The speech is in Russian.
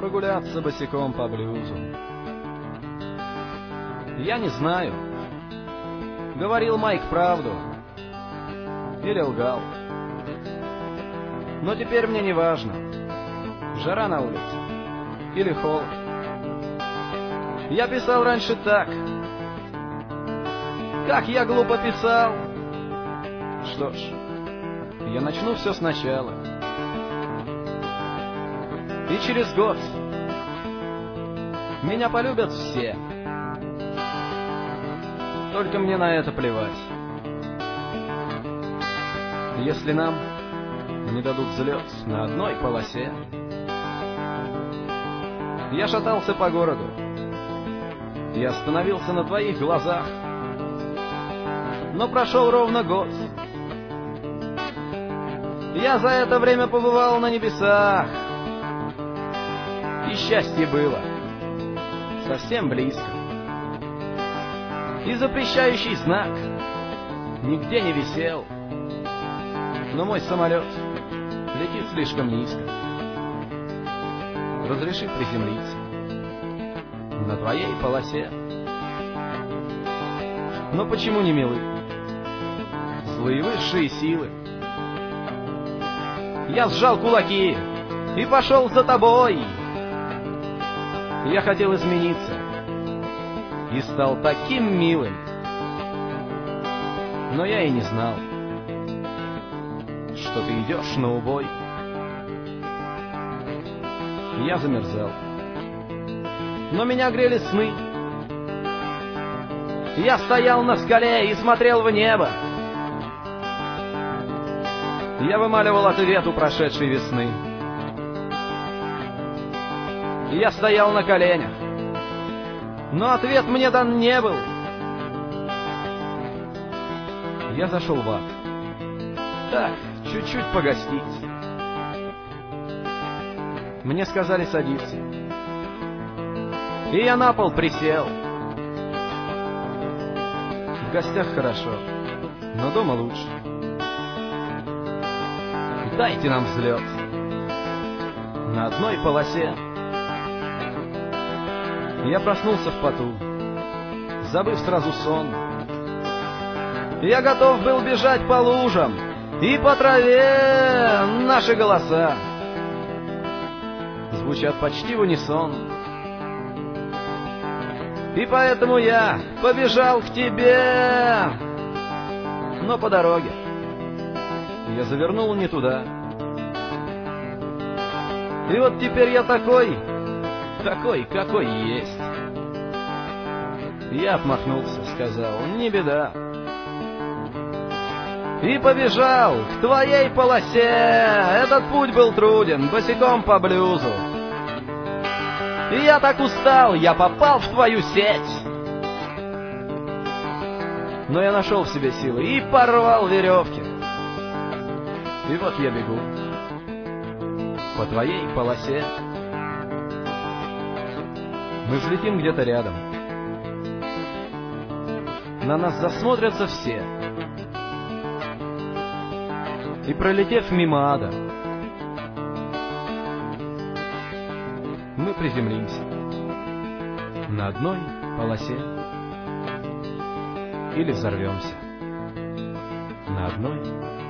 прогуляться босиком по блюзу. Я не знаю, говорил Майк правду или лгал. Но теперь мне не важно, жара на улице или холод. Я писал раньше так. Как я глупо писал. Что ж, я начну все сначала. И через год меня полюбят все. Только мне на это плевать. Если нам не дадут взлет на одной полосе. Я шатался по городу и остановился на твоих глазах. Но прошел ровно год. Я за это время побывал на небесах. И счастье было совсем близко. И запрещающий знак нигде не висел. Но мой самолет летит слишком низко. Разреши приземлиться на твоей полосе. Но почему не милы злые высшие силы? Я сжал кулаки и пошел за тобой. Я хотел измениться и стал таким милым. Но я и не знал, что ты идешь на убой. Я замерзал, но меня грели сны. Я стоял на скале и смотрел в небо. Я вымаливал ответ у прошедшей весны. Я стоял на коленях, но ответ мне дан не был. Я зашел в ад. Так, чуть-чуть погостить. Мне сказали садиться. И я на пол присел. В гостях хорошо, но дома лучше. Дайте нам взлет на одной полосе. Я проснулся в поту, забыв сразу сон. Я готов был бежать по лужам и по траве. Наши голоса звучат почти в унисон. И поэтому я побежал к тебе. Но по дороге я завернул не туда. И вот теперь я такой, какой есть. Я отмахнулся, сказал, не беда. И побежал к твоей полосе. Этот путь был труден, босиком по блюзу. И я так устал, я попал в твою сеть. Но я нашел в себе силы и порвал веревки. И вот я бегу по твоей полосе. Мы взлетим где-то рядом. На нас засмотрятся все. И пролетев мимо ада, мы приземлимся на одной полосе или взорвемся на одной